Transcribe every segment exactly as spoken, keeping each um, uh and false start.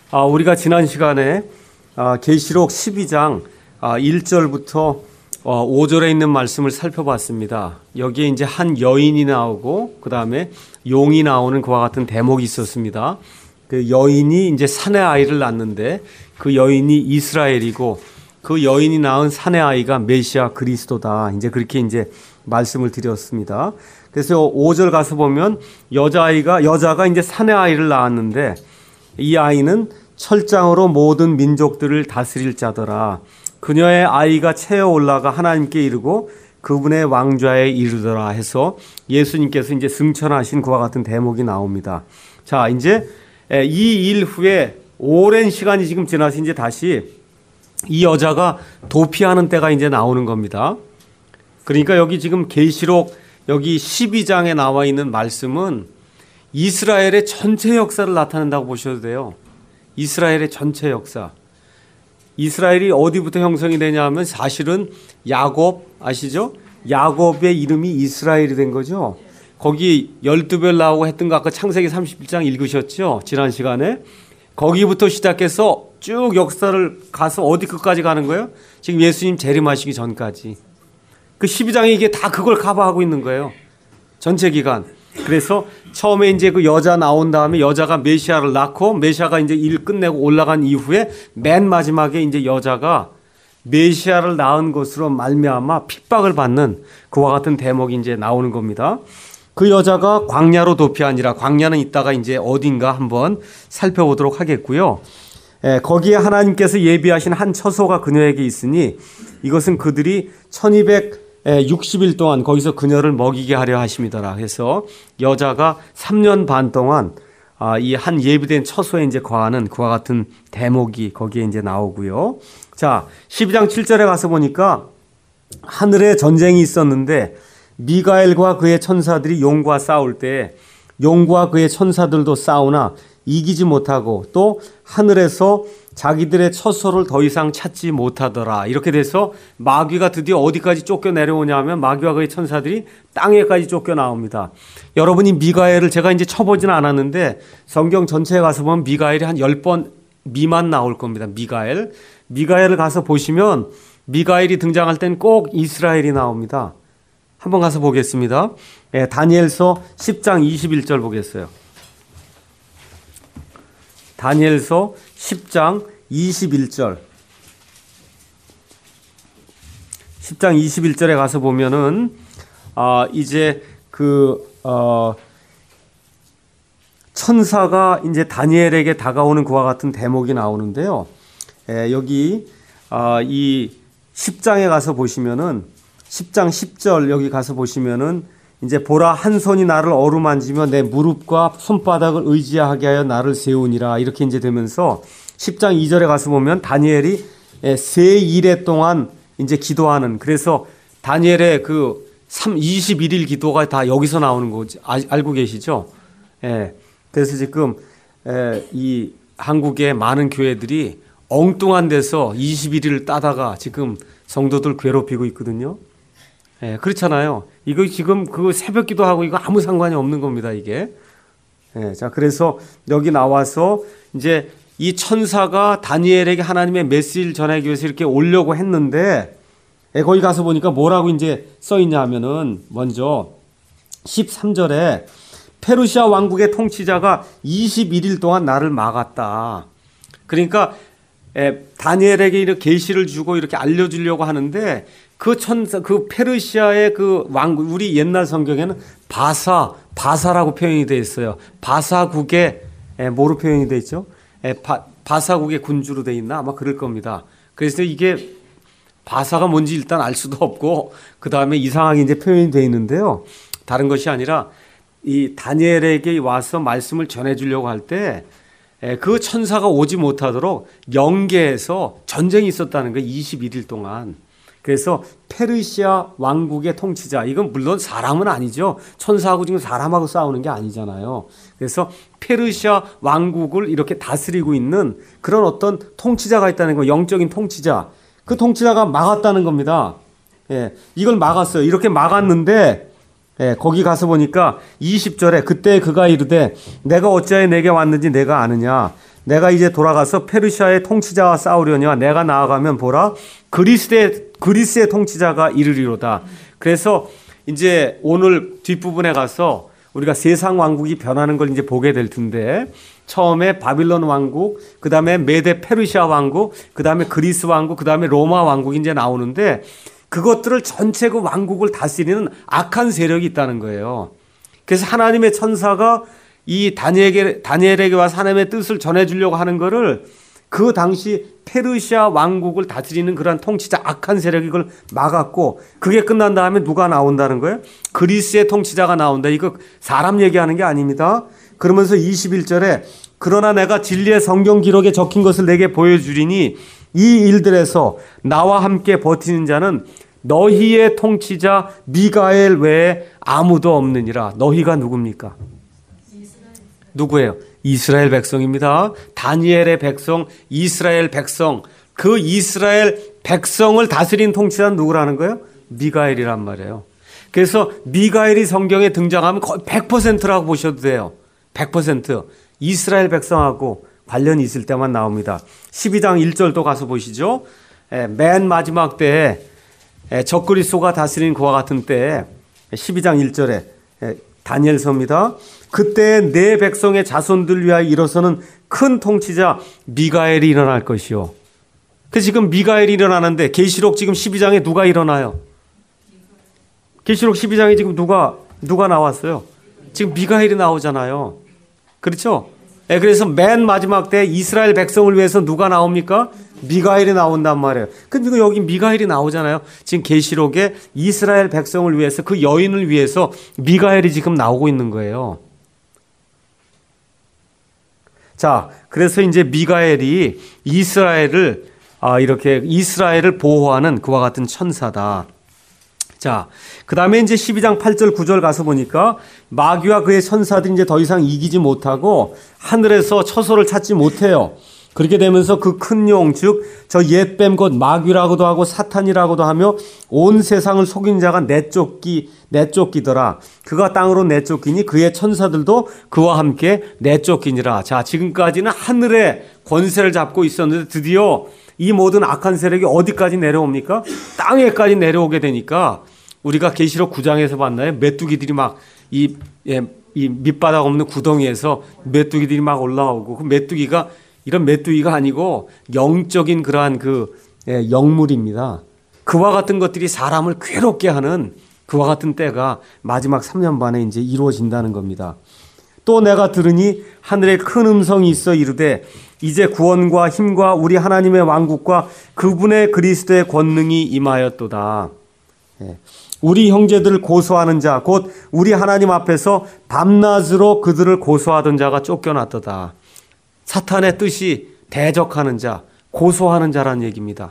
아, 우리가 지난 시간에 아, 계시록 십이 장 아, 일 절부터 어, 오 절에 있는 말씀을 살펴봤습니다. 여기에 이제 한 여인이 나오고 그 다음에 용이 나오는 그와 같은 대목이 있었습니다. 그 여인이 이제 사내 아이를 낳는데 그 여인이 이스라엘이고 그 여인이 낳은 사내 아이가 메시아 그리스도다. 이제 그렇게 이제 말씀을 드렸습니다. 그래서 오 절 가서 보면 여자아이가 여자가 이제 사내 아이를 낳았는데 이 아이는 철장으로 모든 민족들을 다스릴 자더라. 그녀의 아이가 채어 올라가 하나님께 이르고 그분의 왕좌에 이르더라 해서 예수님께서 이제 승천하신 그와 같은 대목이 나옵니다. 자, 이제 이 일 후에 오랜 시간이 지금 지나서 이제 다시 이 여자가 도피하는 때가 이제 나오는 겁니다. 그러니까 여기 지금 계시록 여기 십이 장에 나와 있는 말씀은 이스라엘의 전체 역사를 나타낸다고 보셔도 돼요. 이스라엘의 전체 역사. 이스라엘이 어디부터 형성이 되냐 하면 사실은 야곱 아시죠? 야곱의 이름이 이스라엘이 된 거죠. 거기 열두 별 나오고 했던 거 아까 창세기 삼십일 장 읽으셨죠? 지난 시간에. 거기부터 시작해서 쭉 역사를 가서 어디 끝까지 가는 거예요? 지금 예수님 재림하시기 전까지. 그 십이 장이 이게 다 그걸 커버하고 있는 거예요. 전체 기간. 그래서 처음에 이제 그 여자 나온 다음에 여자가 메시아를 낳고 메시아가 이제 일 끝내고 올라간 이후에 맨 마지막에 이제 여자가 메시아를 낳은 것으로 말미암아 핍박을 받는 그와 같은 대목이 이제 나오는 겁니다. 그 여자가 광야로 도피하니라. 광야는 이따가 이제 어딘가 한번 살펴보도록 하겠고요. 예, 거기에 하나님께서 예비하신 한 처소가 그녀에게 있으니 이것은 그들이 천이백육십 일 동안 거기서 그녀를 먹이게 하려 하심이더라. 해서 여자가 삼 년 반 동안 이 한 예비된 처소에 이제 거하는 그와 같은 대목이 거기에 이제 나오고요. 자, 십이 장 칠 절에 가서 보니까 하늘에 전쟁이 있었는데 미가엘과 그의 천사들이 용과 싸울 때 용과 그의 천사들도 싸우나 이기지 못하고 또 하늘에서 자기들의 처소를 더 이상 찾지 못하더라. 이렇게 돼서 마귀가 드디어 어디까지 쫓겨 내려오냐 하면 마귀와 그의 천사들이 땅에까지 쫓겨 나옵니다. 여러분이 미가엘을 제가 이제 쳐보지는 않았는데 성경 전체에 가서 보면 미가엘이 한 열 번 미만 나올 겁니다. 미가엘. 미가엘을 가서 보시면 미가엘이 등장할 땐 꼭 이스라엘이 나옵니다. 한번 가서 보겠습니다. 예, 다니엘서 십 장 이십일 절 보겠어요. 다니엘서 십 장 이십일 절. 십 장 이십일 절에 가서 보면은, 아, 이제 그, 어, 천사가 이제 다니엘에게 다가오는 그와 같은 대목이 나오는데요. 에, 여기, 아, 이 십 장에 가서 보시면은, 십 장 십 절 여기 가서 보시면은, 이제 보라 한 손이 나를 어루만지며 내 무릎과 손바닥을 의지하게 하여 나를 세우니라. 이렇게 이제 되면서 십 장 이 절에 가서 보면 다니엘이 세 일해 동안 이제 기도하는, 그래서 다니엘의 그 이십일 일 기도가 다 여기서 나오는 거지. 아, 알고 계시죠? 예. 그래서 지금 에, 이 한국의 많은 교회들이 엉뚱한 데서 이십일 일을 따다가 지금 성도들 괴롭히고 있거든요. 예, 그렇잖아요. 이거 지금 그 새벽 기도하고 이거 아무 상관이 없는 겁니다, 이게. 예, 자, 그래서 여기 나와서 이제 이 천사가 다니엘에게 하나님의 메시지를 전하기 위해서 이렇게 오려고 했는데, 예, 거기 가서 보니까 뭐라고 이제 써있냐 하면은, 먼저 십삼 절에 페르시아 왕국의 통치자가 이십일 일 동안 나를 막았다. 그러니까, 예, 다니엘에게 이렇게 계시를 주고 이렇게 알려주려고 하는데, 그 천사, 그 페르시아의 그 왕국, 우리 옛날 성경에는 바사, 바사라고 표현이 되어 있어요. 바사국의, 에, 뭐로 표현이 되어 있죠? 에, 바, 바사국의 군주로 되어 있나? 아마 그럴 겁니다. 그래서 이게 바사가 뭔지 일단 알 수도 없고, 그 다음에 이상하게 이제 표현이 되어 있는데요. 다른 것이 아니라, 이 다니엘에게 와서 말씀을 전해주려고 할 때, 그 천사가 오지 못하도록 영계에서 전쟁이 있었다는 거예요. 이십일 일 동안. 그래서 페르시아 왕국의 통치자, 이건 물론 사람은 아니죠. 천사하고 지금 사람하고 싸우는 게 아니잖아요. 그래서 페르시아 왕국을 이렇게 다스리고 있는 그런 어떤 통치자가 있다는 거, 영적인 통치자. 그 통치자가 막았다는 겁니다. 예, 이걸 막았어요. 이렇게 막았는데, 예, 거기 가서 보니까 이십 절에 그때 그가 이르되 내가 어찌하여 내게 왔는지 내가 아느냐. 내가 이제 돌아가서 페르시아의 통치자와 싸우려니와 내가 나아가면 보라 그리스의 그리스의 통치자가 이르리로다. 그래서 이제 오늘 뒷부분에 가서 우리가 세상 왕국이 변하는 걸 이제 보게 될 텐데 처음에 바빌론 왕국, 그다음에 메데 페르시아 왕국, 그다음에 그리스 왕국, 그다음에 로마 왕국이 이제 나오는데 그것들을 전체 그 왕국을 다스리는 악한 세력이 있다는 거예요. 그래서 하나님의 천사가 이 다니엘에게, 다니엘에게 와서 하나님의 뜻을 전해주려고 하는 거를 그 당시 페르시아 왕국을 다스리는 그러한 통치자 악한 세력이 이걸 막았고 그게 끝난 다음에 누가 나온다는 거예요? 그리스의 통치자가 나온다. 이거 사람 얘기하는 게 아닙니다. 그러면서 이십일 절에 그러나 내가 진리의 성경 기록에 적힌 것을 내게 보여주리니 이 일들에서 나와 함께 버티는 자는 너희의 통치자 미가엘 외에 아무도 없느니라. 너희가 누굽니까? 누구예요? 이스라엘 백성입니다. 다니엘의 백성, 이스라엘 백성. 그 이스라엘 백성을 다스린 통치자는 누구라는 거예요? 미가엘이란 말이에요. 그래서 미가엘이 성경에 등장하면 거의 백 퍼센트라고 보셔도 돼요. 백 퍼센트. 이스라엘 백성하고 관련이 있을 때만 나옵니다. 십이 장 일 절도 가서 보시죠. 맨 마지막 때에 적그리스도가 다스린 그와 같은 때에 십이 장 일 절에 다니엘서입니다. 그때 내 백성의 자손들 위하여 일어서는 큰 통치자 미가엘이 일어날 것이요. 그 지금 미가엘이 일어나는데 계시록 지금 십이 장에 누가 일어나요? 계시록 십이 장에 지금 누가 누가 나왔어요? 지금 미가엘이 나오잖아요. 그렇죠? 네, 그래서 맨 마지막 때 이스라엘 백성을 위해서 누가 나옵니까? 미가엘이 나온단 말이에요. 근데 여기 미가엘이 나오잖아요. 지금 계시록에 이스라엘 백성을 위해서 그 여인을 위해서 미가엘이 지금 나오고 있는 거예요. 자, 그래서 이제 미가엘이 이스라엘을 아, 이렇게 이스라엘을 보호하는 그와 같은 천사다. 자, 그 다음에 이제 십이 장 팔 절 구 절 가서 보니까 마귀와 그의 천사들이 이제 더 이상 이기지 못하고 하늘에서 처소를 찾지 못해요. 그렇게 되면서 그 큰 용, 즉 저 옛뱀 곧 마귀라고도 하고 사탄이라고도 하며 온 세상을 속인 자가 내쫓기, 내쫓기더라. 그가 땅으로 내쫓기니 그의 천사들도 그와 함께 내쫓기니라. 자, 지금까지는 하늘의 권세를 잡고 있었는데 드디어 이 모든 악한 세력이 어디까지 내려옵니까? 땅에까지 내려오게 되니까 우리가 계시록 구 장에서 봤나요? 메뚜기들이 막 이, 예, 이 밑바닥 없는 구덩이에서 메뚜기들이 막 올라오고 그 메뚜기가 이런 메뚜기가 아니고 영적인 그러한 그 예, 영물입니다. 그와 같은 것들이 사람을 괴롭게 하는 그와 같은 때가 마지막 삼 년 반에 이제 이루어진다는 겁니다. 또 내가 들으니 하늘에 큰 음성이 있어 이르되 이제 구원과 힘과 우리 하나님의 왕국과 그분의 그리스도의 권능이 임하였도다. 예. 우리 형제들을 고소하는 자, 곧 우리 하나님 앞에서 밤낮으로 그들을 고소하던 자가 쫓겨났도다. 사탄의 뜻이 대적하는 자, 고소하는 자라는 얘기입니다.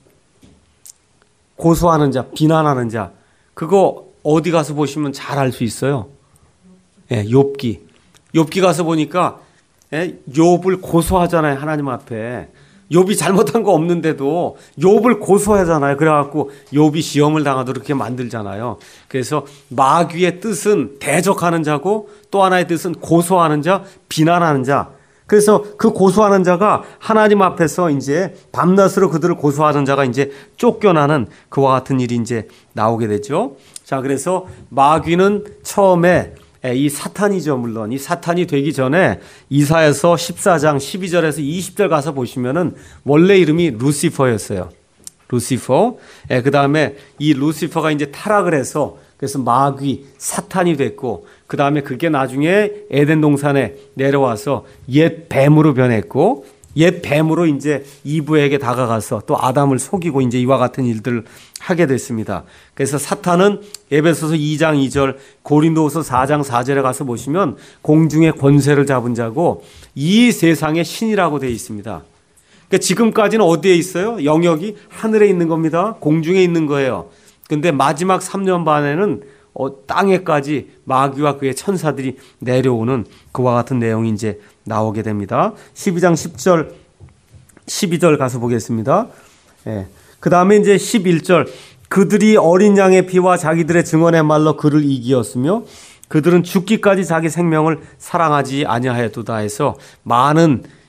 고소하는 자, 비난하는 자. 그거 어디 가서 보시면 잘 알 수 있어요. 예, 욥기. 욥기 가서 보니까 예, 욥을 고소하잖아요. 하나님 앞에. 욥이 잘못한 거 없는데도 욥을 고소하잖아요. 그래갖고 욥이 시험을 당하도록 이렇게 만들잖아요. 그래서 마귀의 뜻은 대적하는 자고 또 하나의 뜻은 고소하는 자, 비난하는 자. 그래서 그 고소하는 자가 하나님 앞에서 이제 밤낮으로 그들을 고소하는 자가 이제 쫓겨나는 그와 같은 일이 이제 나오게 되죠. 자, 그래서 마귀는 처음에 이 사탄이죠. 물론 이 사탄이 되기 전에 이사야서 십사 장 십이 절에서 이십 절 가서 보시면은 원래 이름이 루시퍼였어요. 루시퍼. 예, 그 다음에 이 루시퍼가 이제 타락을 해서 그래서 마귀, 사탄이 됐고 그 다음에 그게 나중에 에덴 동산에 내려와서 옛 뱀으로 변했고 옛 뱀으로 이제 이브에게 다가가서 또 아담을 속이고 이제 이와 같은 일들을 하게 됐습니다. 그래서 사탄은 에베소서 이 장 이 절, 고린도후서 사 장 사 절에 가서 보시면 공중의 권세를 잡은 자고 이 세상의 신이라고 되어 있습니다. 그러니까 지금까지는 어디에 있어요? 영역이 하늘에 있는 겁니다. 공중에 있는 거예요. 근데 마지막 삼 년 반에는 어, 땅에까지 마귀와 그의 천사들이 내려오는 그와 같은 내용이 이제 나오게 됩니다. 십이 장 십 절, 십이 절 가서 보겠습니다. 예. 그 다음에 이제 십일 절, 그들이 어린 양의 피와 자기들의 증언의 말로 그를 이기었으며 그들은 죽기까지 자기 생명을 사랑하지 아니하였도다 해서 많은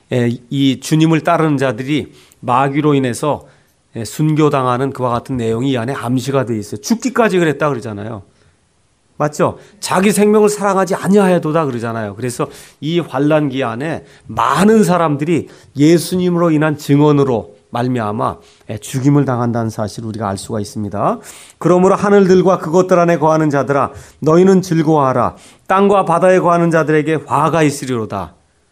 이 주님을 따르는 자들이 마귀로 인해서 순교당하는 그와 같은 내용이 이 안에 암시가 되어 있어요. 죽기까지 그랬다 그러잖아요. 맞죠? 자기 생명을 사랑하지 아니하여도다 그러잖아요. 그래서 이 환난기 안에 많은 사람들이 예수님으로 인한 증언으로 말미암아 죽임을 당한다는 사실을 우리가 알 수가 있습니다. 그러므로 하늘들과 그것들 안에 거하는 자들아 너희는 즐거워하라. 땅과 바다에 거하는 자들에게 화가 있으리로다.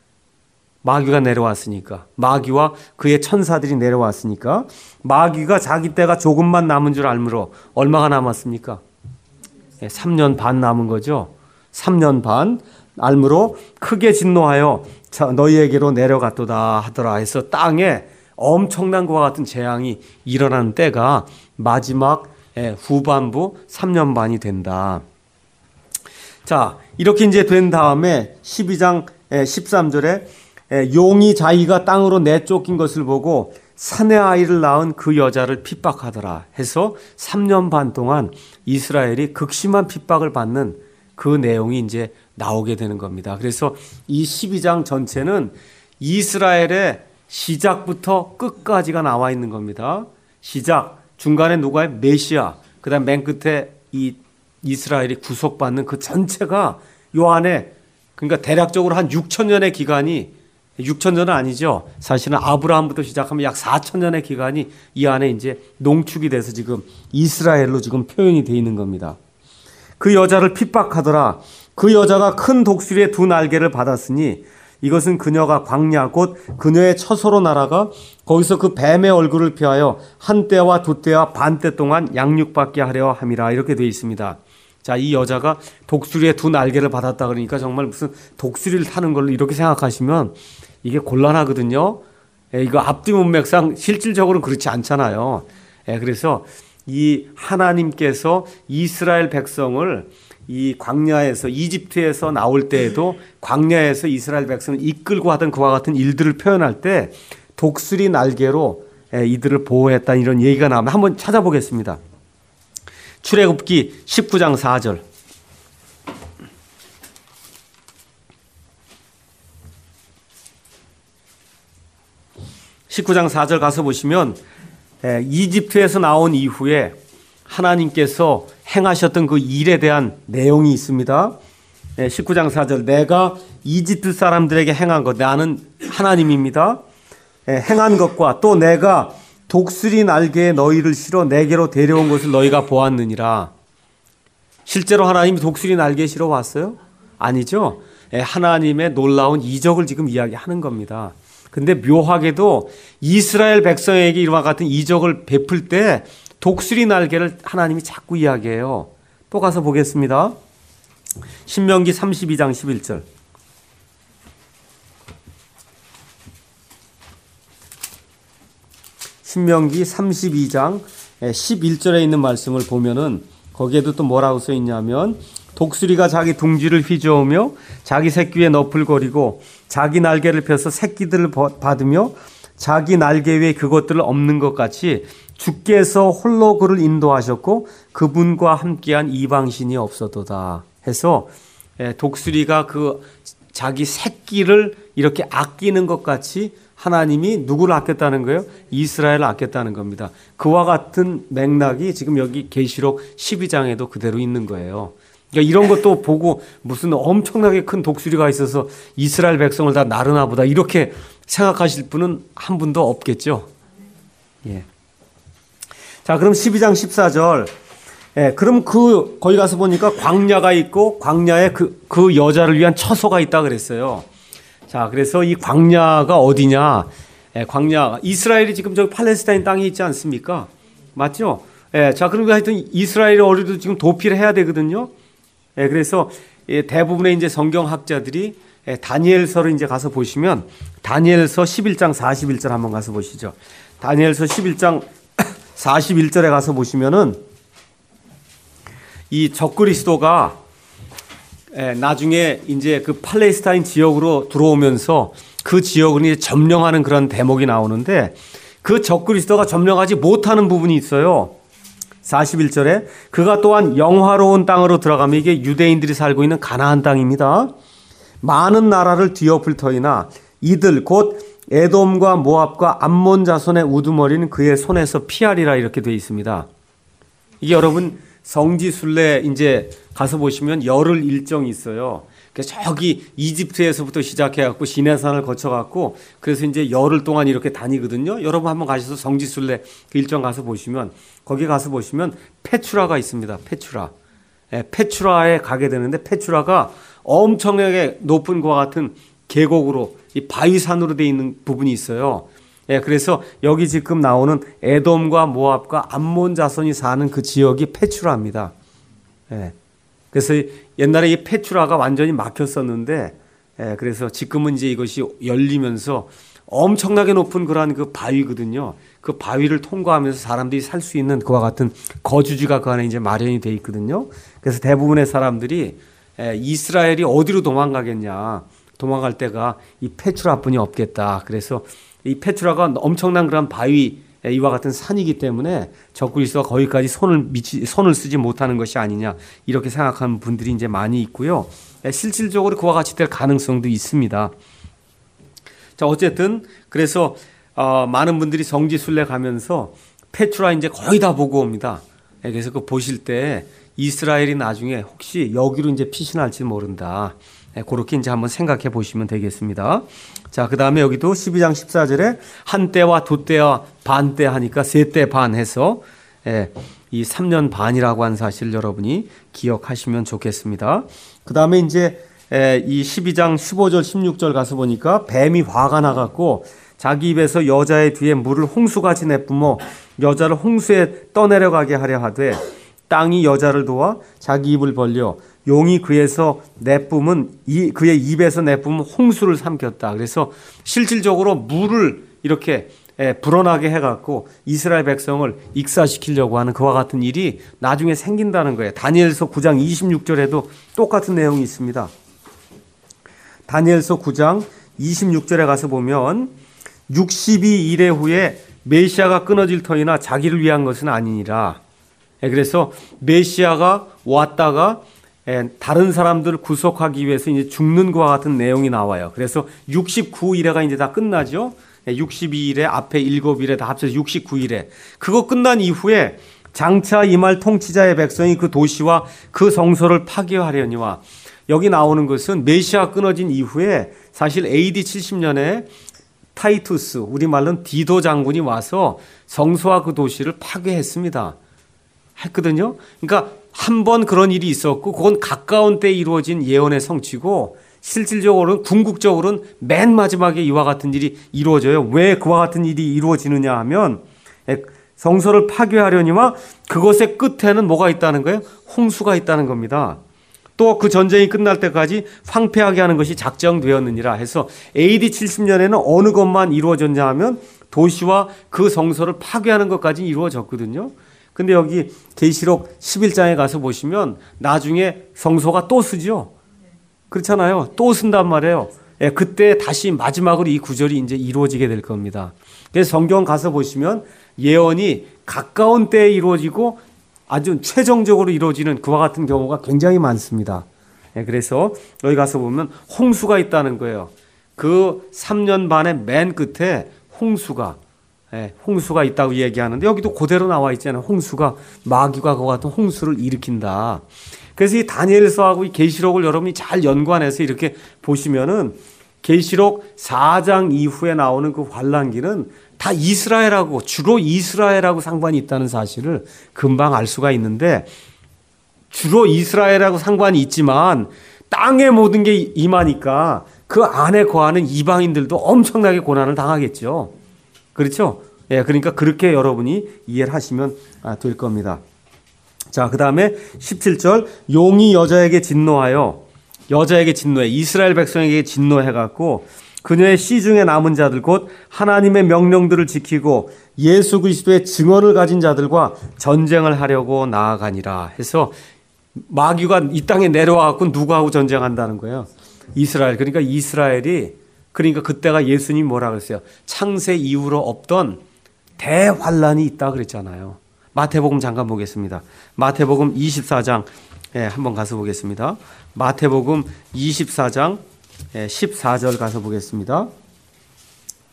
마귀가 내려왔으니까, 마귀와 그의 천사들이 내려왔으니까, 마귀가 자기 때가 조금만 남은 줄 알므로 얼마가 남았습니까? 삼 년 반 남은 거죠. 삼 년 반 알므로 크게 진노하여 너희에게로 내려갔도다 하더라 해서 땅에 엄청난 것과 같은 재앙이 일어나는 때가 마지막 후반부 삼 년 반이 된다. 자, 이렇게 이제 된 다음에 십이 장 십삼 절에 용이 자기가 땅으로 내쫓긴 것을 보고 사내 아이를 낳은 그 여자를 핍박하더라 해서 삼 년 반 동안 이스라엘이 극심한 핍박을 받는 그 내용이 이제 나오게 되는 겁니다. 그래서 이 십이 장 전체는 이스라엘의 시작부터 끝까지가 나와 있는 겁니다. 시작, 중간에 누가의 메시아, 그 다음 맨 끝에 이 이스라엘이 구속받는 그 전체가 요 안에, 그러니까 대략적으로 한 육천 년의 기간이, 육천 년은 아니죠. 사실은 아브라함부터 시작하면 약 사천 년의 기간이 이 안에 이제 농축이 돼서 지금 이스라엘로 지금 표현이 되어 있는 겁니다. 그 여자를 핍박하더라. 그 여자가 큰 독수리의 두 날개를 받았으니 이것은 그녀가 광야 곧 그녀의 처소로 날아가 거기서 그 뱀의 얼굴을 피하여 한 때와 두 때와 반 때 동안 양육받게 하려 함이라 이렇게 되어 있습니다. 자, 이 여자가 독수리의 두 날개를 받았다 그러니까 정말 무슨 독수리를 타는 걸로 이렇게 생각하시면 이게 곤란하거든요. 예, 이거 앞뒤 문맥상 실질적으로는 그렇지 않잖아요. 예, 그래서 이 하나님께서 이스라엘 백성을 이 광야에서 이집트에서 나올 때에도 광야에서 이스라엘 백성을 이끌고 하던 그와 같은 일들을 표현할 때 독수리 날개로 예, 이들을 보호했다 이런 얘기가 나오면 한번 찾아보겠습니다. 출애굽기 십구 장 사 절. 십구 장 사 절 가서 보시면 이집트에서 나온 이후에 하나님께서 행하셨던 그 일에 대한 내용이 있습니다. 십구 장 사 절, 내가 이집트 사람들에게 행한 것, 나는 하나님입니다. 행한 것과 또 내가 독수리 날개에 너희를 실어 내게로 데려온 것을 너희가 보았느니라. 실제로 하나님이 독수리 날개에 실어 왔어요? 아니죠. 하나님의 놀라운 이적을 지금 이야기하는 겁니다. 근데 묘하게도 이스라엘 백성에게 이와 같은 이적을 베풀 때 독수리 날개를 하나님이 자꾸 이야기해요. 또 가서 보겠습니다. 신명기 삼십이 장 십일 절. 신명기 삼십이 장 십일 절에 있는 말씀을 보면은 거기에도 또 뭐라고 써 있냐면 독수리가 자기 둥지를 휘저으며 자기 새끼 위에 너풀거리고 자기 날개를 펴서 새끼들을 받으며 자기 날개 위에 그것들을 엎는 것 같이 주께서 홀로 그를 인도하셨고 그분과 함께한 이방신이 없어도다 해서 독수리가 그 자기 새끼를 이렇게 아끼는 것 같이 하나님이 누구를 아꼈다는 거예요? 이스라엘을 아꼈다는 겁니다. 그와 같은 맥락이 지금 여기 계시록 십이 장에도 그대로 있는 거예요. 그러니까 이런 것도 보고 무슨 엄청나게 큰 독수리가 있어서 이스라엘 백성을 다 나르나 보다 이렇게 생각하실 분은 한 분도 없겠죠. 예. 자, 그럼 십이 장 십사 절. 예, 그럼 그 거기 가서 보니까 광야가 있고 광야에 그, 그 여자를 위한 처소가 있다 그랬어요. 자, 그래서 이 광야가 어디냐? 예, 광야, 이스라엘이 지금 저기 팔레스타인 땅에 있지 않습니까? 맞죠? 예, 자, 그럼 하여튼 이스라엘의 어리도 지금 도피를 해야 되거든요. 예, 그래서 예, 대부분의 이제 성경학자들이 예, 다니엘서를 이제 가서 보시면 다니엘서 십일 장 사십일 절 한번 가서 보시죠. 다니엘서 십일 장 사십일 절에 가서 보시면은 이 적그리스도가 예, 나중에 이제 그 팔레스타인 지역으로 들어오면서 그 지역을 이제 점령하는 그런 대목이 나오는데 그 적그리스도가 점령하지 못하는 부분이 있어요. 사십일 절에 그가 또한 영화로운 땅으로 들어가면 이게 유대인들이 살고 있는 가나안 땅입니다. 많은 나라를 뒤엎을 터이나 이들 곧 에돔과 모압과 암몬 자손의 우두머리는 그의 손에서 피하리라 이렇게 되어 있습니다. 이게 여러분 성지순례 이제 가서 보시면 열흘 일정이 있어요. 그래서 저기 이집트에서부터 시작해갖고 시내산을 거쳐갖고 그래서 이제 열흘 동안 이렇게 다니거든요. 여러분 한번 가셔서 성지순례 그 일정 가서 보시면 거기 가서 보시면 페추라가 있습니다. 페추라. 예, 페추라에 가게 되는데 페추라가 엄청나게 높은 것과 같은 계곡으로 이 바위산으로 되어 있는 부분이 있어요. 예, 그래서 여기 지금 나오는 에돔과 모압과 암몬 자손이 사는 그 지역이 페추라입니다. 예, 그래서 옛날에 이 페추라가 완전히 막혔었는데, 예, 그래서 지금은 이제 이것이 열리면서 엄청나게 높은 그러한 그 바위거든요. 그 바위를 통과하면서 사람들이 살 수 있는 그와 같은 거주지가 그 안에 이제 마련이 돼 있거든요. 그래서 대부분의 사람들이 예, 이스라엘이 어디로 도망가겠냐. 도망갈 데가 이 페추라뿐이 없겠다. 그래서 이 페추라가 엄청난 그런 바위 이와 같은 산이기 때문에 적그리스도가 거기까지 손을 미치, 손을 쓰지 못하는 것이 아니냐 이렇게 생각하는 분들이 이제 많이 있고요. 실질적으로 그와 같이 될 가능성도 있습니다. 자, 어쨌든 그래서 어, 많은 분들이 성지순례 가면서 페추라 이제 거의 다 보고 옵니다. 그래서 그 보실 때 이스라엘이 나중에 혹시 여기로 이제 피신할지 모른다. 그렇게 이제 한번 생각해 보시면 되겠습니다. 자, 그 다음에 여기도 십이 장 십사 절에 한때와 두때와 반때 하니까 세때 반 해서 예, 이 삼 년 반이라고 한 사실 여러분이 기억하시면 좋겠습니다. 그 다음에 이제 예, 이 십이 장 십오 절 십육 절 가서 보니까 뱀이 화가 나갖고 자기 입에서 여자의 뒤에 물을 홍수같이 내뿜어 여자를 홍수에 떠내려가게 하려 하되 땅이 여자를 도와 자기 입을 벌려 용이 그에서 내뿜은 이 그의 입에서 내뿜은 홍수를 삼켰다. 그래서 실질적으로 물을 이렇게 예, 불어나게 해갖고 이스라엘 백성을 익사시키려고 하는 그와 같은 일이 나중에 생긴다는 거예요. 다니엘서 구 장 이십육 절에도 똑같은 내용이 있습니다. 다니엘서 구 장 이십육 절에 가서 보면 육십이 일회 후에 메시아가 끊어질 터이나 자기를 위한 것은 아니니라. 예, 그래서 메시아가 왔다가 다른 사람들을 구속하기 위해서 이제 죽는 것과 같은 내용이 나와요. 그래서 육십구 일회가 이제 다 끝나죠. 육십이 일회 앞에 일곱 일회 다 합쳐서 육십구 일회. 그거 끝난 이후에 장차 임할 통치자의 백성이 그 도시와 그 성소를 파괴하려니와 여기 나오는 것은 메시아 끊어진 이후에 사실 에이디 칠십 년에 타이투스 우리말로는 디도 장군이 와서 성소와 그 도시를 파괴했습니다. 했거든요. 그러니까 한 번 그런 일이 있었고 그건 가까운 때에 이루어진 예언의 성취고 실질적으로는 궁극적으로는 맨 마지막에 이와 같은 일이 이루어져요. 왜 그와 같은 일이 이루어지느냐 하면 성소를 파괴하려니와 그것의 끝에는 뭐가 있다는 거예요? 홍수가 있다는 겁니다. 또 그 전쟁이 끝날 때까지 황폐하게 하는 것이 작정되었느니라 해서 에이디 칠십 년에는 어느 것만 이루어졌냐 하면 도시와 그 성소를 파괴하는 것까지 이루어졌거든요. 근데 여기 계시록 십일 장에 가서 보시면 나중에 성소가 또 쓰죠. 그렇잖아요. 또 쓴단 말이에요. 예, 그때 다시 마지막으로 이 구절이 이제 이루어지게 될 겁니다. 그래서 성경 가서 보시면 예언이 가까운 때에 이루어지고 아주 최종적으로 이루어지는 그와 같은 경우가 굉장히 많습니다. 예, 그래서 여기 가서 보면 홍수가 있다는 거예요. 그 삼 년 반의 맨 끝에 홍수가 예, 홍수가 있다고 얘기하는데 여기도 그대로 나와 있잖아요. 홍수가 마귀가 그와 같은 홍수를 일으킨다. 그래서 이 다니엘서하고 이 계시록을 여러분이 잘 연관해서 이렇게 보시면은 계시록 사 장 이후에 나오는 그 환란기는 다 이스라엘하고 주로 이스라엘하고 상관이 있다는 사실을 금방 알 수가 있는데 주로 이스라엘하고 상관이 있지만 땅의 모든 게 임하니까 그 안에 거하는 이방인들도 엄청나게 고난을 당하겠죠. 그렇죠? 예, 그러니까 그렇게 여러분이 이해를 하시면 될 겁니다. 자, 그 다음에 십칠 절 용이 여자에게 진노하여 여자에게 진노해 이스라엘 백성에게 진노해갖고 그녀의 씨 중에 남은 자들 곧 하나님의 명령들을 지키고 예수 그리스도의 증언을 가진 자들과 전쟁을 하려고 나아가니라 해서 마귀가 이 땅에 내려와갖고 누구하고 전쟁한다는 거예요? 이스라엘. 그러니까 이스라엘이 그러니까 그때가 예수님 뭐라 그랬어요? 창세 이후로 없던 대환란이 있다 그랬잖아요. 마태복음 잠깐 보겠습니다. 마태복음 이십사 장 예, 한번 가서 보겠습니다. 마태복음 이십사 장 예, 십사 절 가서 보겠습니다.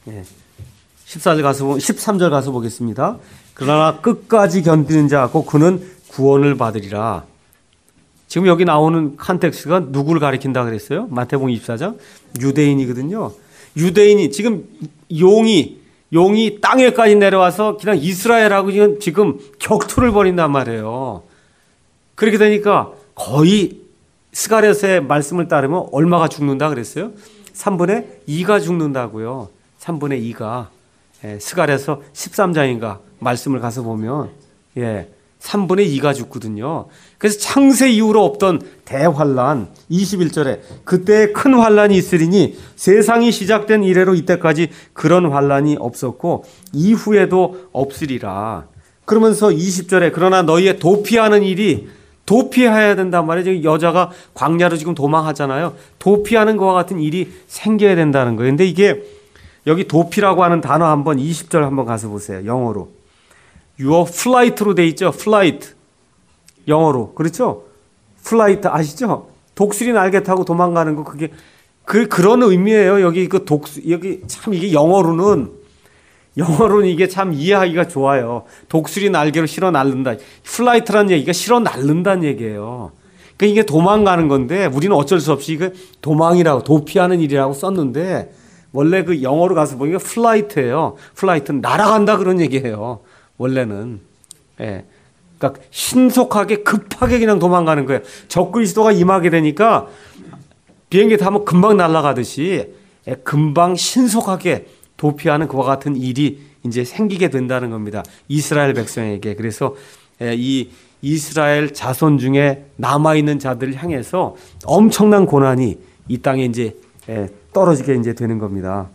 예. 십사 절 가서 보, 십삼 절 가서 보겠습니다. 그러나 끝까지 견디는 자고 그는 구원을 받으리라. 지금 여기 나오는 컨텍스트가 누구를 가리킨다 그랬어요? 마태복음 이십사 장 유대인이거든요. 유대인이 지금 용이 용이 땅에까지 내려와서 그냥 이스라엘하고 지금, 지금 격투를 벌인단 말이에요. 그렇게 되니까 거의 스가랴서의 말씀을 따르면 얼마가 죽는다 그랬어요? 삼분의 이가 죽는다고요. 삼분의 이가. 예, 스가랴서 십삼 장인가 말씀을 가서 보면 예, 삼분의 이가 죽거든요. 그래서 창세 이후로 없던 대환란 이십일 절에 그때 큰 환란이 있으리니 세상이 시작된 이래로 이때까지 그런 환란이 없었고 이후에도 없으리라. 그러면서 이십 절에 그러나 너희의 도피하는 일이 도피해야 된단 말이에요. 여자가 광야로 지금 도망하잖아요. 도피하는 것과 같은 일이 생겨야 된다는 거예요. 근데 이게 여기 도피라고 하는 단어 한번 이십 절 한번 가서 보세요. 영어로. Your flight로 돼 있죠. flight. 영어로. 그렇죠? flight 아시죠? 독수리 날개 타고 도망가는 거 그게 그 그런 의미예요. 여기 그 독수 여기 참 이게 영어로는 영어로는 이게 참 이해하기가 좋아요. 독수리 날개로 실어 날른다. 플라이트라는 얘기가 실어 날른다는 얘기예요. 그러니까 이게 도망가는 건데 우리는 어쩔 수 없이 이거 도망이라고 도피하는 일이라고 썼는데 원래 그 영어로 가서 보니까 플라이트예요. 플라이트는 날아간다 그런 얘기예요. 원래는. 예. 그러니까 신속하게 급하게 그냥 도망가는 거예요. 적그리스도가 임하게 되니까 비행기 타면 금방 날아가듯이 예, 금방 신속하게 도피하는 그와 같은 일이 이제 생기게 된다는 겁니다. 이스라엘 백성에게. 그래서 이 이스라엘 자손 중에 남아있는 자들을 향해서 엄청난 고난이 이 땅에 이제 떨어지게 이제 되는 겁니다.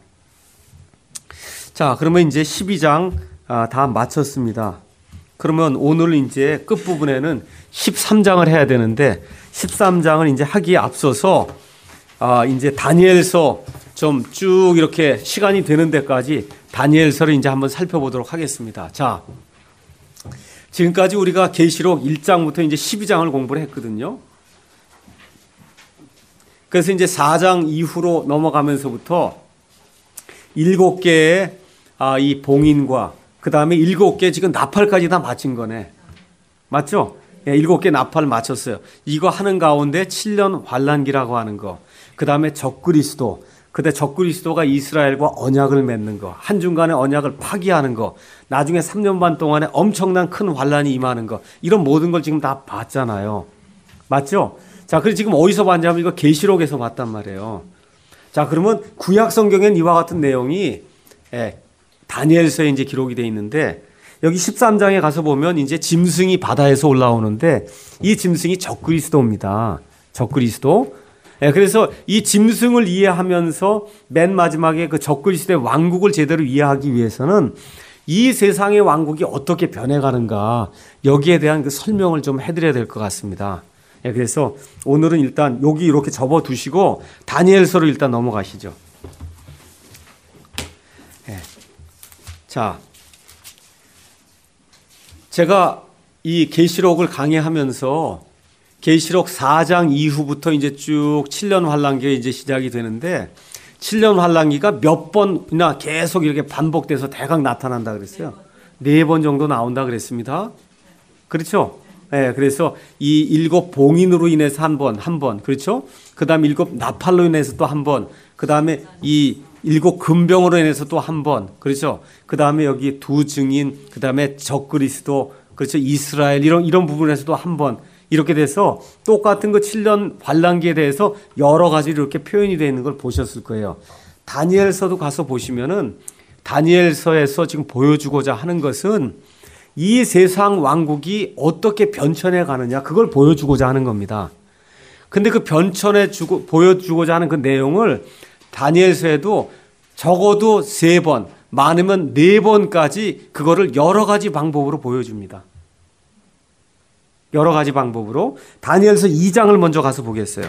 자, 그러면 이제 십이 장 다 마쳤습니다. 그러면 오늘 이제 끝부분에는 십삼 장을 해야 되는데 십삼 장을 이제 하기에 앞서서 아, 이제 다니엘서 좀 쭉 이렇게 시간이 되는 데까지 다니엘서를 이제 한번 살펴보도록 하겠습니다. 자, 지금까지 우리가 계시록 일 장부터 이제 십이 장을 공부를 했거든요. 그래서 이제 사 장 이후로 넘어가면서부터 일곱 개의 아, 이 봉인과 그 다음에 일곱 개 지금 나팔까지 다 마친 거네. 맞죠? 예, 일곱 개 나팔 마쳤어요. 이거 하는 가운데 칠 년 환란기라고 하는 거. 그 다음에 적그리스도. 그때 적그리스도가 이스라엘과 언약을 맺는 거. 한중간에 언약을 파기하는 거. 나중에 삼 년 반 동안에 엄청난 큰 환란이 임하는 거. 이런 모든 걸 지금 다 봤잖아요. 맞죠? 자, 그래서 지금 어디서 봤냐면 이거 계시록에서 봤단 말이에요. 자, 그러면 구약 성경엔 이와 같은 내용이 예, 다니엘서에 이제 기록이 되어 있는데 여기 십삼 장에 가서 보면 이제 짐승이 바다에서 올라오는데 이 짐승이 적그리스도입니다. 적그리스도. 예, 그래서 이 짐승을 이해하면서 맨 마지막에 그 적그리스도의 왕국을 제대로 이해하기 위해서는 이 세상의 왕국이 어떻게 변해가는가 여기에 대한 그 설명을 좀 해드려야 될 것 같습니다. 예, 그래서 오늘은 일단 여기 이렇게 접어두시고 다니엘서로 일단 넘어가시죠. 예. 자, 제가 이 계시록을 강의하면서 계시록 사 장 이후부터 이제 쭉 칠 년 환란기가 이제 시작이 되는데 칠 년 환란기가 몇 번이나 계속 이렇게 반복돼서 대강 나타난다 그랬어요. 네 번 정도 나온다 그랬습니다. 그렇죠? 예, 네, 그래서 이 일곱 봉인으로 인해서 한 번, 한 번, 그렇죠? 그 다음에 일곱 나팔로 인해서 또 한 번, 그 다음에 이 일곱 금병으로 인해서 또 한 번, 그렇죠? 그 다음에 여기 두 증인, 그 다음에 적그리스도, 그렇죠? 이스라엘, 이런, 이런 부분에서도 한 번, 이렇게 돼서 똑같은 그 칠 년 환란기에 대해서 여러 가지로 이렇게 표현이 되어 있는 걸 보셨을 거예요. 다니엘서도 가서 보시면은 다니엘서에서 지금 보여주고자 하는 것은 이 세상 왕국이 어떻게 변천해 가느냐, 그걸 보여주고자 하는 겁니다. 근데 그 변천해 주고, 보여주고자 하는 그 내용을 다니엘서에도 적어도 세 번, 많으면 네 번까지 그거를 여러 가지 방법으로 보여줍니다. 여러 가지 방법으로. 다니엘서 이 장을 먼저 가서 보겠어요.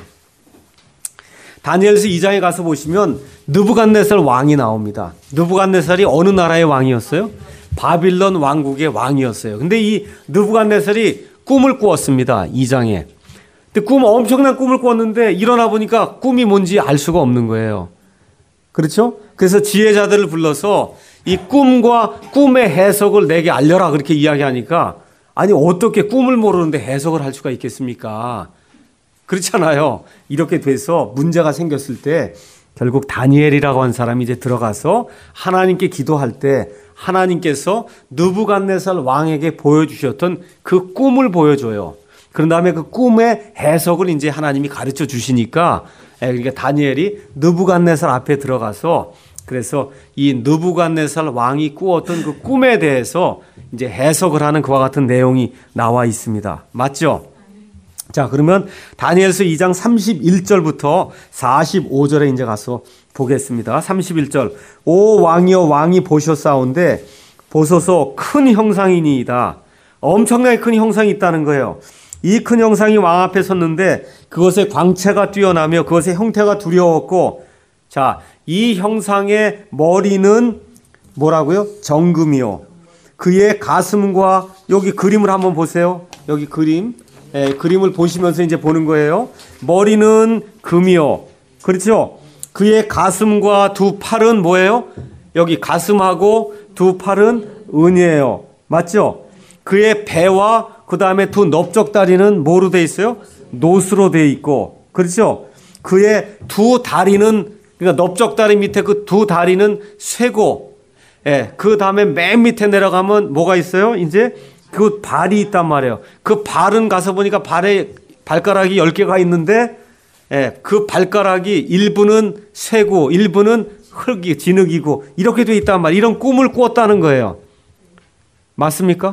다니엘서 이 장에 가서 보시면 느부갓네살 왕이 나옵니다. 느부갓네살이 어느 나라의 왕이었어요? 바빌론 왕국의 왕이었어요. 근데 이 느부갓네살이 꿈을 꾸었습니다. 이 장에. 근데 꿈 엄청난 꿈을 꾸었는데 일어나 보니까 꿈이 뭔지 알 수가 없는 거예요. 그렇죠? 그래서 지혜자들을 불러서 이 꿈과 꿈의 해석을 내게 알려라 그렇게 이야기하니까 아니 어떻게 꿈을 모르는데 해석을 할 수가 있겠습니까? 그렇잖아요. 이렇게 돼서 문제가 생겼을 때 결국 다니엘이라고 한 사람이 이제 들어가서 하나님께 기도할 때 하나님께서 느부갓네살 왕에게 보여주셨던 그 꿈을 보여줘요. 그런 다음에 그 꿈의 해석을 이제 하나님이 가르쳐 주시니까 그러니까 다니엘이 느부갓네살 앞에 들어가서 그래서 이 느부갓네살 왕이 꾸었던 그 꿈에 대해서 이제 해석을 하는 그와 같은 내용이 나와 있습니다. 맞죠? 자, 그러면 다니엘서 이 장 삼십일 절부터 사십오 절에 이제 가서 보겠습니다. 삼십일 절. 오 왕이여 왕이 보셨사온데 보소서 큰 형상이니이다. 엄청나게 큰 형상이 있다는 거예요. 이 큰 형상이 왕 앞에 섰는데 그것의 광채가 뛰어나며 그것의 형태가 두려웠고 자, 이 형상의 머리는 뭐라고요? 정금이요. 그의 가슴과 여기 그림을 한번 보세요. 여기 그림. 예, 그림을 보시면서 이제 보는 거예요. 머리는 금이요. 그렇죠? 그의 가슴과 두 팔은 뭐예요? 여기 가슴하고 두 팔은 은이에요. 맞죠? 그의 배와 그 다음에 두 넓적다리는 뭐로 돼 있어요? 노스로 돼 있고. 그렇죠? 그의 두 다리는 그러니까 넓적다리 밑에 그 두 다리는 쇠고. 예, 그 다음에 맨 밑에 내려가면 뭐가 있어요? 이제 그 발이 있단 말이에요. 그 발은 가서 보니까 발에 발가락이 열 개가 있는데 예, 그 발가락이 일부는 쇠고 일부는 흙이 진흙이고 이렇게 돼 있단 말이에요. 이런 꿈을 꾸었다는 거예요. 맞습니까?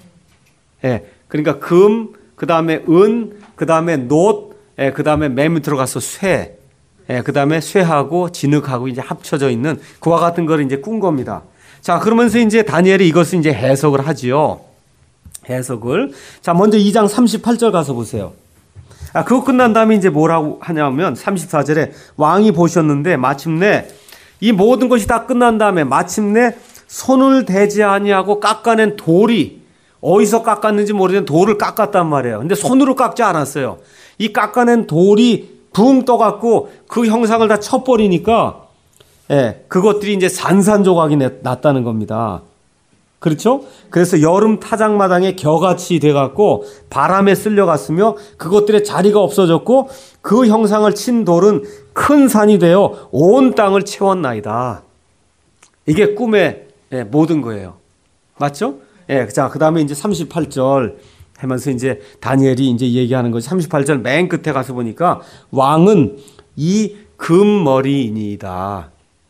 예, 그러니까 금, 그 다음에 은, 그 다음에 놋, 예, 그 다음에 맨 밑으로 가서 쇠, 예, 그 다음에 쇠하고 진흙하고 이제 합쳐져 있는 그와 같은 걸 이제 꾼 겁니다. 자, 그러면서 이제 다니엘이 이것을 이제 해석을 하지요. 해석을. 자, 먼저 이 장 삼십팔 절 가서 보세요. 아, 그거 끝난 다음에 이제 뭐라고 하냐면 삼십사 절에 왕이 보셨는데 마침내 이 모든 것이 다 끝난 다음에 마침내 손을 대지 아니하고 깎아낸 돌이 어디서 깎았는지 모르겠는데 돌을 깎았단 말이에요. 근데 손으로 깎지 않았어요. 이 깎아낸 돌이 붕 떠갖고 그 형상을 다 쳐버리니까 예, 그것들이 이제 산산조각이 났다는 겁니다. 그렇죠? 그래서 여름 타작마당에 겨같이 돼갖고 바람에 쓸려갔으며 그것들의 자리가 없어졌고 그 형상을 친 돌은 큰 산이 되어 온 땅을 채웠나이다. 이게 꿈의 예, 모든 거예요. 맞죠? 예, 자, 그 다음에 이제 삼십팔 절 하면서 이제 다니엘이 이제 얘기하는 거지. 삼십팔 절 맨 끝에 가서 보니까 왕은 이 금머리이니이다.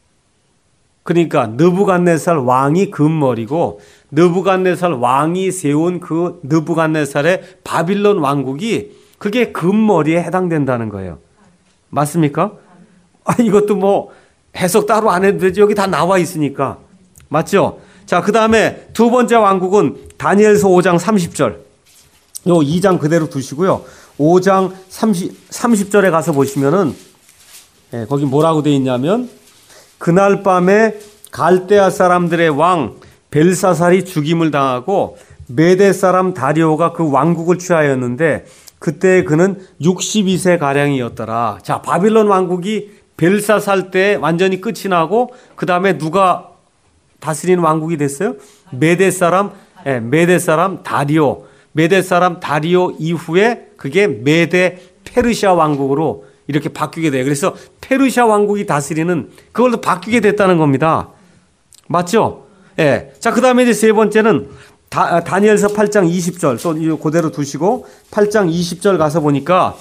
그러니까 느부갓네살 왕이 금머리고 느부갓네살 왕이 세운 그 느부갓네살의 바빌론 왕국이 그게 금머리에 해당된다는 거예요. 맞습니까? 아, 이것도 뭐 해석 따로 안 해도 되지. 여기 다 나와 있으니까. 맞죠? 자, 그 다음에 두 번째 왕국은 다니엘서 오 장 삼십 절. 요 이 장 그대로 두시고요. 오 장 삼십, 삼십 절에 가서 보시면은 예, 거기 뭐라고 돼 있냐면 그날 밤에 갈대아 사람들의 왕 벨사살이 죽임을 당하고 메대 사람 다리오가 그 왕국을 취하였는데 그때 그는 육십이 세 가량이었더라. 자, 바빌론 왕국이 벨사살 때 완전히 끝이 나고 그 다음에 누가 다스리는 왕국이 됐어요? 메대 사람, 예, 메대 사람 다리오. 메대 사람 다리오 이후에 그게 메대 페르시아 왕국으로 이렇게 바뀌게 돼요. 그래서 페르시아 왕국이 다스리는 그걸로 바뀌게 됐다는 겁니다. 맞죠? 예. 자, 그 다음에 이제 세 번째는 다, 다니엘서 팔 장 이십 절. 또 이거 그대로 두시고 팔 장 이십 절 가서 보니까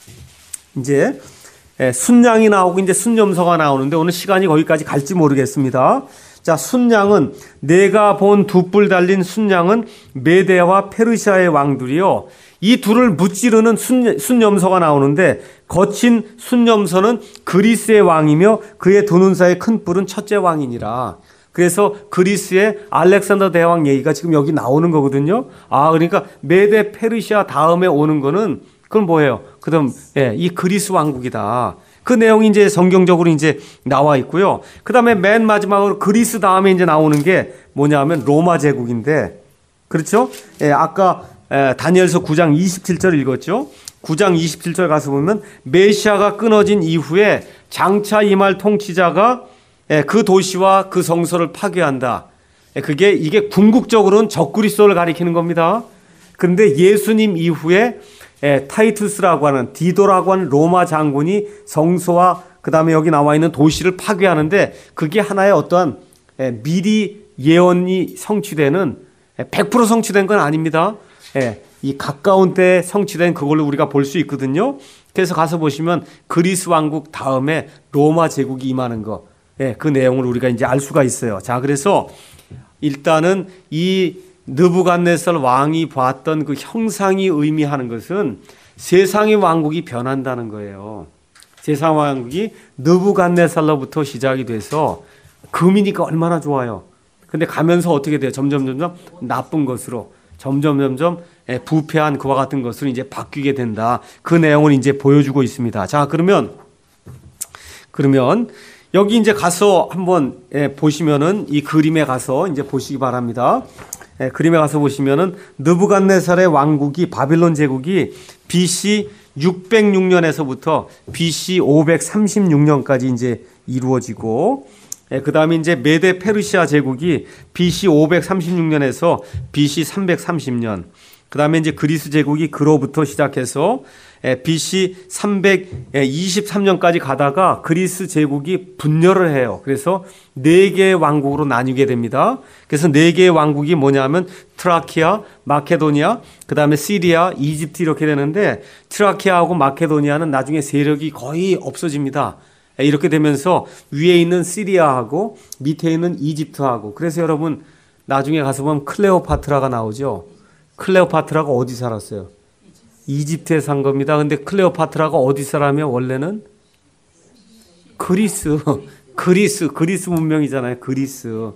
이제 예, 순양이 나오고 이제 순념서가 나오는데 오늘 시간이 거기까지 갈지 모르겠습니다. 자, 순양은 내가 본 두 뿔 달린 순양은 메대와 페르시아의 왕들이요. 이 둘을 무찌르는 순, 순념서가 나오는데 거친 순념서는 그리스의 왕이며 그의 두 눈 사이의 큰 뿔은 첫째 왕이니라. 그래서 그리스의 알렉산더 대왕 얘기가 지금 여기 나오는 거거든요. 아, 그러니까 메대 페르시아 다음에 오는 거는 그건 뭐예요? 그다음 예, 이 그리스 왕국이다. 그 내용이 이제 성경적으로 이제 나와 있고요. 그다음에 맨 마지막으로 그리스 다음에 이제 나오는 게 뭐냐면 로마 제국인데, 그렇죠? 예, 아까 예, 다니엘서 구 장 이십칠 절 읽었죠? 구 장 이십칠 절 가서 보면 메시아가 끊어진 이후에 장차 임할 통치자가 예, 그 도시와 그 성소를 파괴한다. 예, 그게 이게 궁극적으로는 적그리스도를 가리키는 겁니다. 그런데 예수님 이후에 예, 타이투스라고 하는 디도라고 하는 로마 장군이 성소와 그 다음에 여기 나와 있는 도시를 파괴하는데 그게 하나의 어떠한 예, 미리 예언이 성취되는 예, 백 퍼센트 성취된 건 아닙니다. 예, 이 가까운 때에 성취된 그걸로 우리가 볼 수 있거든요. 그래서 가서 보시면 그리스 왕국 다음에 로마 제국이 임하는 거, 예, 그 내용을 우리가 이제 알 수가 있어요. 자, 그래서 일단은 이 느부갓네살 왕이 봤던 그 형상이 의미하는 것은 세상의 왕국이 변한다는 거예요. 세상 왕국이 느부갓네살로부터 시작이 돼서 금이니까 얼마나 좋아요. 근데 가면서 어떻게 돼요? 점점 점점 나쁜 것으로 점점 점점 부패한 그와 같은 것으로 이제 바뀌게 된다. 그 내용을 이제 보여주고 있습니다. 자, 그러면 그러면 여기 이제 가서 한번 보시면은 이 그림에 가서 이제 보시기 바랍니다. 예, 그림에 가서 보시면은 느부갓네살의 왕국이 바빌론 제국이 비씨 육백육 년에서부터 비씨 오백삼십육 년까지 이제 이루어지고, 예, 그 다음에 이제 메데 페르시아 제국이 비씨 오백삼십육 년에서 비씨 삼백삼십 년, 그 다음에 이제 그리스 제국이 그로부터 시작해서 비씨 삼백이십삼 년까지 가다가 그리스 제국이 분열을 해요. 그래서 네 개의 왕국으로 나뉘게 됩니다. 그래서 네 개의 왕국이 뭐냐면 트라키아, 마케도니아, 그 다음에 시리아, 이집트 이렇게 되는데 트라키아하고 마케도니아는 나중에 세력이 거의 없어집니다. 이렇게 되면서 위에 있는 시리아하고 밑에 있는 이집트하고, 그래서 여러분 나중에 가서 보면 클레오파트라가 나오죠. 클레오파트라가 어디 살았어요? 이집트에 산 겁니다. 근데 클레오파트라가 어디 사람이에요? 원래는 그리스, 그리스, 그리스 문명이잖아요. 그리스.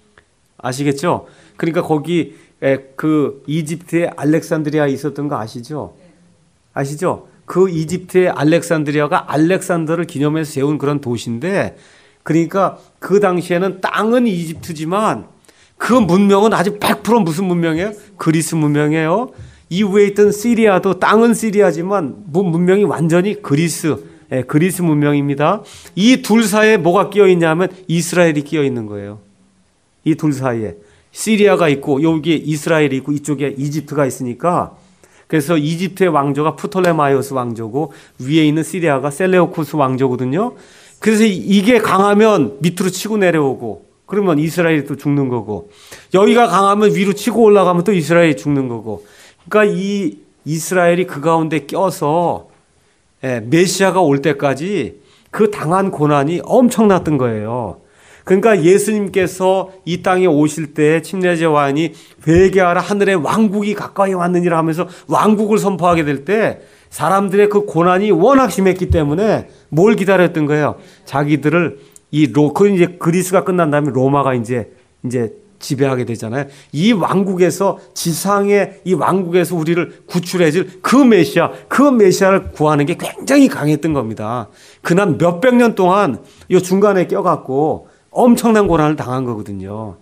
아시겠죠? 그러니까 거기 그 이집트에 알렉산드리아에 있었던 거 아시죠? 아시죠? 그 이집트의 알렉산드리아가 알렉산더를 기념해서 세운 그런 도시인데, 그러니까 그 당시에는 땅은 이집트지만 그 문명은 아주 백 퍼센트 무슨 문명이에요? 그리스 문명이에요. 이후에 있던 시리아도 땅은 시리아지만 문명이 완전히 그리스, 예, 그리스 문명입니다. 이 둘 사이에 뭐가 끼어 있냐면 이스라엘이 끼어 있는 거예요. 이 둘 사이에 시리아가 있고 여기에 이스라엘이 있고 이쪽에 이집트가 있으니까, 그래서 이집트의 왕조가 프톨레마이오스 왕조고 위에 있는 시리아가 셀레오쿠스 왕조거든요. 그래서 이게 강하면 밑으로 치고 내려오고, 그러면 이스라엘이 또 죽는 거고, 여기가 강하면 위로 치고 올라가면 또 이스라엘이 죽는 거고. 그러니까 이 이스라엘이 그 가운데 껴서 메시아가 올 때까지 그 당한 고난이 엄청났던 거예요. 그러니까 예수님께서 이 땅에 오실 때 침례제 요한이 회개하라, 하늘의 왕국이 가까이 왔느니라 하면서 왕국을 선포하게 될 때 사람들의 그 고난이 워낙 심했기 때문에 뭘 기다렸던 거예요? 자기들을 이 로, 그 이제 그리스가 끝난 다음에 로마가 이제 이제 지배하게 되잖아요. 이 왕국에서, 지상의 이 왕국에서 우리를 구출해줄 그 메시아, 그 메시아를 구하는 게 굉장히 강했던 겁니다. 그날 몇백 년 동안 이 중간에 껴갖고 엄청난 고난을 당한 거거든요.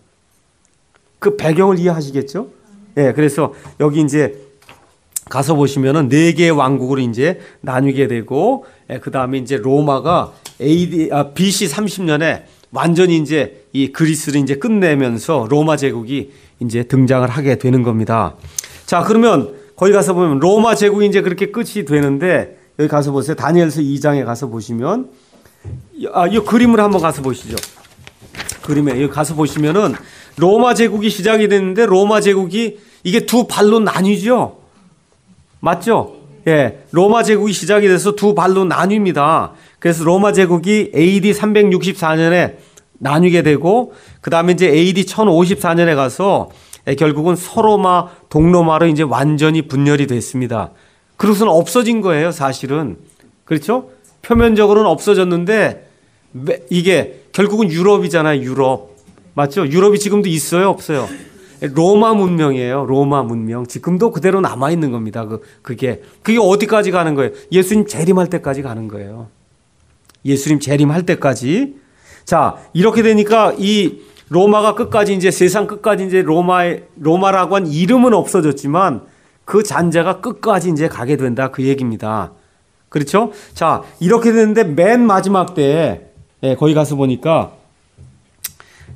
그 배경을 이해하시겠죠? 예, 네, 그래서 여기 이제 가서 보시면은 네 개의 왕국으로 이제 나뉘게 되고, 예, 그 다음에 이제 로마가 에이디, 아, 비씨 삼십 년에 완전히 이제 이 그리스를 이제 끝내면서 로마 제국이 이제 등장을 하게 되는 겁니다. 자, 그러면 거기 가서 보면 로마 제국이 이제 그렇게 끝이 되는데, 여기 가서 보세요. 다니엘서 이 장에 가서 보시면, 아, 이 그림을 한번 가서 보시죠. 그림에 여기 가서 보시면은 로마 제국이 시작이 됐는데 로마 제국이 이게 두 발로 나뉘죠. 맞죠? 예, 로마 제국이 시작이 돼서 두 발로 나뉩니다. 그래서 로마 제국이 에이디 삼백육십사 년에 나뉘게 되고, 그 다음에 이제 에이디 천오십사 년에 가서 결국은 서로마, 동로마로 이제 완전히 분열이 됐습니다. 그것은 없어진 거예요, 사실은. 그렇죠? 표면적으로는 없어졌는데, 이게 결국은 유럽이잖아요, 유럽. 맞죠? 유럽이 지금도 있어요, 없어요? 로마 문명이에요. 로마 문명. 지금도 그대로 남아있는 겁니다. 그, 그게. 그게 어디까지 가는 거예요? 예수님 재림할 때까지 가는 거예요. 예수님 재림할 때까지. 자, 이렇게 되니까 이 로마가 끝까지 이제 세상 끝까지 이제 로마의, 로마라고 한 이름은 없어졌지만 그 잔재가 끝까지 이제 가게 된다. 그 얘기입니다. 그렇죠? 자, 이렇게 되는데 맨 마지막 때에, 예, 거기 가서 보니까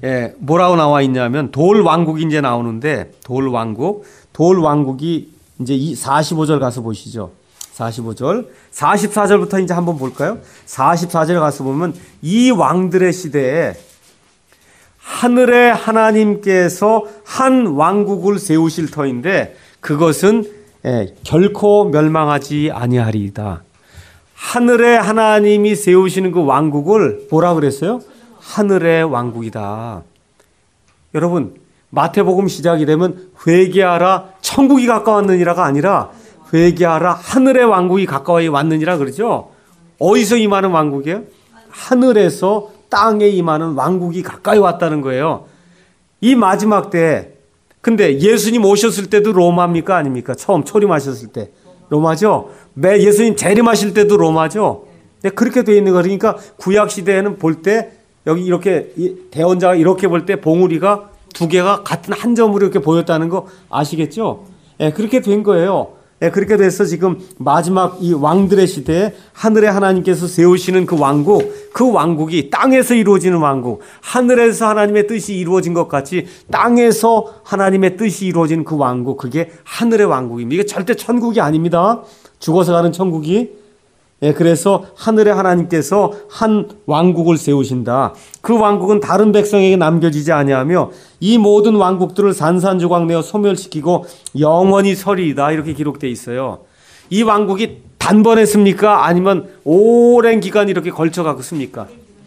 예, 뭐라고 나와 있냐면 돌 왕국이 이제 나오는데 돌 왕국, 돌 왕국이 이제 이 사십오 절 가서 보시죠. 사십오 절, 사십사 절부터 이제 한번 볼까요? 사십사 절 가서 보면 이 왕들의 시대에 하늘의 하나님께서 한 왕국을 세우실 터인데 그것은 예, 결코 멸망하지 아니하리이다. 하늘의 하나님이 세우시는 그 왕국을 뭐라 그랬어요? 하늘의 왕국이다. 여러분, 마태복음 시작이 되면 회개하라 천국이 가까웠느니라가 아니라 회개하라 하늘의 왕국이 가까이 왔느니라 그러죠. 어디서 임하는 왕국이에요? 하늘에서 땅에 임하는 왕국이 가까이 왔다는 거예요. 이 마지막 때에 근데 예수님 오셨을 때도 로마입니까? 아닙니까? 처음 초림하셨을 때 로마죠. 매 예수님 재림하실 때도 로마죠. 네, 그렇게 돼 있는 거. 그러니까 구약 시대에는 볼 때 여기 이렇게 대언자가 이렇게 볼 때 봉우리가 두 개가 같은 한 점으로 이렇게 보였다는 거 아시겠죠? 네, 그렇게 된 거예요. 네, 그렇게 돼서 지금 마지막 이 왕들의 시대에 하늘의 하나님께서 세우시는 그 왕국, 그 왕국이 땅에서 이루어지는 왕국, 하늘에서 하나님의 뜻이 이루어진 것 같이 땅에서 하나님의 뜻이 이루어진 그 왕국, 그게 하늘의 왕국입니다. 이게 절대 천국이 아닙니다. 죽어서 가는 천국이. 예, 그래서 하늘의 하나님께서 한 왕국을 세우신다. 그 왕국은 다른 백성에게 남겨지지 아니하며 이 모든 왕국들을 산산조각 내어 소멸시키고 영원히 서리이다. 이렇게 기록되어 있어요. 이 왕국이 단번에 씁니까? 아니면 오랜 기간 이렇게 걸쳐가고 씁니까?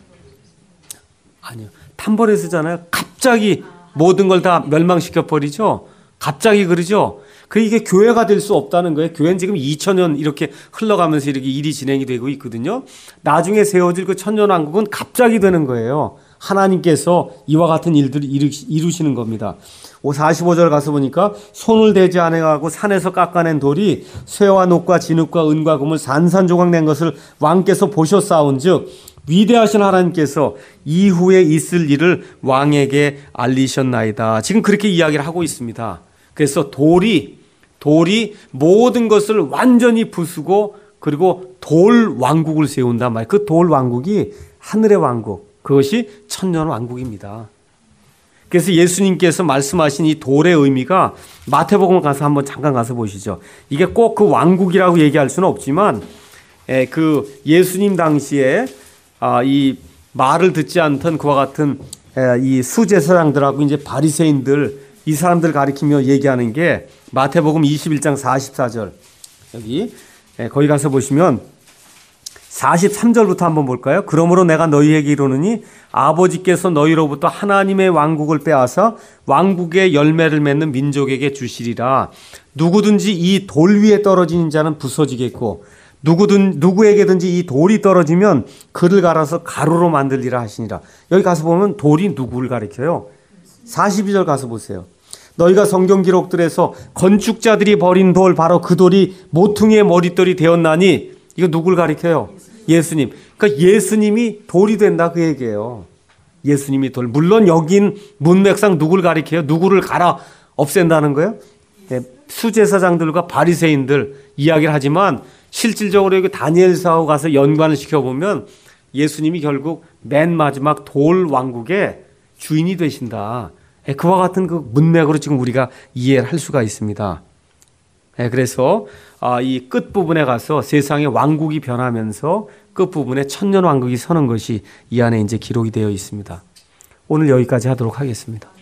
아니요. 단번에 쓰잖아요. 갑자기 모든 걸 다 멸망시켜버리죠. 갑자기 그러죠. 그 이게 교회가 될 수 없다는 거예요. 교회는 지금 이천 년 이렇게 흘러가면서 이렇게 일이 진행이 되고 있거든요. 나중에 세워질 그 천년왕국은 갑자기 되는 거예요. 하나님께서 이와 같은 일들을 이루시는 겁니다. 사십오 절 가서 보니까 손을 대지 않아가고 산에서 깎아낸 돌이 쇠와 녹과 진흙과 은과 금을 산산조각 낸 것을 왕께서 보셨사온즉 위대하신 하나님께서 이후에 있을 일을 왕에게 알리셨나이다. 지금 그렇게 이야기를 하고 있습니다. 그래서 돌이 돌이 모든 것을 완전히 부수고 그리고 돌 왕국을 세운단 말이에요. 그 돌 왕국이 하늘의 왕국, 그것이 천년 왕국입니다. 그래서 예수님께서 말씀하신 이 돌의 의미가 마태복음 가서 한번 잠깐 가서 보시죠. 이게 꼭 그 왕국이라고 얘기할 수는 없지만 에, 그 예수님 당시에 아, 이 말을 듣지 않던 그와 같은 에, 이 수제사장들하고 이제 바리새인들 이 사람들 가리키며 얘기하는 게 마태복음 이십일 장 사십사 절 여기 예, 거기 가서 보시면 사십삼 절부터 한번 볼까요? 그러므로 내가 너희에게 이르노니 아버지께서 너희로부터 하나님의 왕국을 빼앗아 왕국의 열매를 맺는 민족에게 주시리라. 누구든지 이 돌 위에 떨어지는 자는 부서지겠고 누구든 누구에게든지 이 돌이 떨어지면 그를 갈아서 가루로 만들리라 하시니라. 여기 가서 보면 돌이 누구를 가리켜요? 사십이 절 가서 보세요. 너희가 성경 기록들에서 건축자들이 버린 돌 바로 그 돌이 모퉁이의 머릿돌이 되었나니 이거 누굴 가리켜요? 예수님. 그러니까 예수님이 돌이 된다 그 얘기예요. 예수님이 돌. 물론 여긴 문맥상 누굴 가리켜요? 누구를 갈아 없앤다는 거예요? 네, 수제사장들과 바리새인들 이야기를 하지만 실질적으로 여기 다니엘서하고 가서 연관을 시켜보면 예수님이 결국 맨 마지막 돌 왕국의 주인이 되신다. 그와 같은 그 문맥으로 지금 우리가 이해를 할 수가 있습니다. 그래서 이 끝부분에 가서 세상의 왕국이 변하면서 끝부분에 천년 왕국이 서는 것이 이 안에 이제 기록이 되어 있습니다. 오늘 여기까지 하도록 하겠습니다.